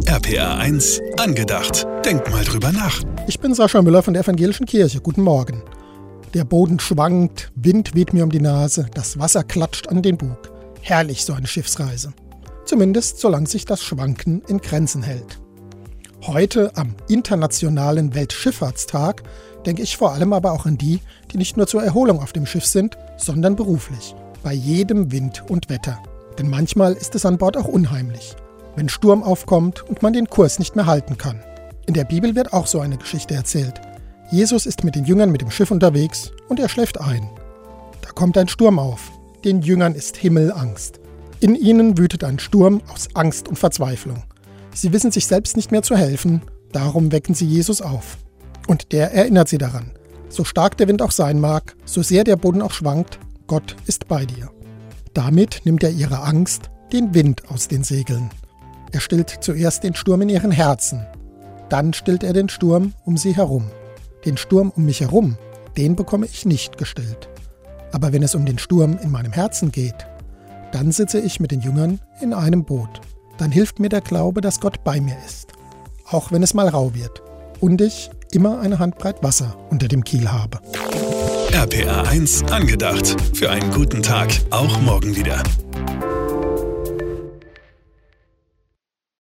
RPR 1 angedacht. Denk mal drüber nach. Ich bin Sascha Müller von der Evangelischen Kirche. Guten Morgen. Der Boden schwankt, Wind weht mir um die Nase, das Wasser klatscht an den Bug. Herrlich, so eine Schiffsreise. Zumindest solange sich das Schwanken in Grenzen hält. Heute, am Internationalen Weltschifffahrtstag, denke ich vor allem aber auch an die, die nicht nur zur Erholung auf dem Schiff sind, sondern beruflich. Bei jedem Wind und Wetter. Denn manchmal ist es an Bord auch unheimlich, wenn Sturm aufkommt und man den Kurs nicht mehr halten kann. In der Bibel wird auch so eine Geschichte erzählt. Jesus ist mit den Jüngern mit dem Schiff unterwegs und er schläft ein. Da kommt ein Sturm auf. Den Jüngern ist Himmelangst. In ihnen wütet ein Sturm aus Angst und Verzweiflung. Sie wissen sich selbst nicht mehr zu helfen, darum wecken sie Jesus auf. Und der erinnert sie daran. So stark der Wind auch sein mag, so sehr der Boden auch schwankt, Gott ist bei dir. Damit nimmt er ihre Angst, den Wind aus den Segeln. Er stillt zuerst den Sturm in ihren Herzen. Dann stillt er den Sturm um sie herum. Den Sturm um mich herum, den bekomme ich nicht gestillt. Aber wenn es um den Sturm in meinem Herzen geht, dann sitze ich mit den Jüngern in einem Boot. Dann hilft mir der Glaube, dass Gott bei mir ist. Auch wenn es mal rau wird. Und ich immer eine Handbreit Wasser unter dem Kiel habe. RPR 1 angedacht. Für einen guten Tag, auch morgen wieder.